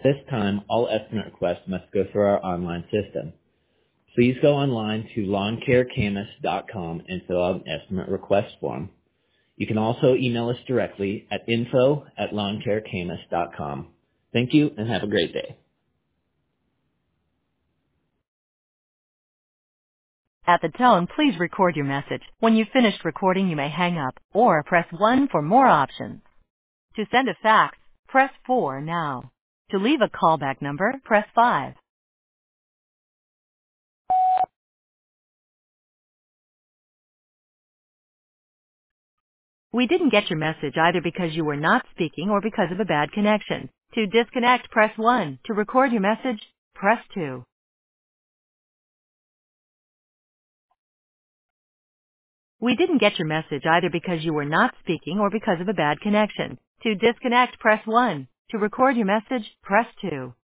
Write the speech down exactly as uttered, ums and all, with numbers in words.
This time, all estimate requests must go through our online system. Please go online to lawn care camas dot com and fill out an estimate request form. You can also email us directly at info at lawn care camas dot com. Thank you and have a great day. At the tone, please record your message. When you've finished recording, you may hang up or press one for more options. To send a fax, press four now. To leave a callback number, press five. We didn't get your message either because you were not speaking or because of a bad connection. To disconnect, press one. To record your message, press two. We didn't get your message either because you were not speaking or because of a bad connection. To disconnect, press one. To record your message, press two.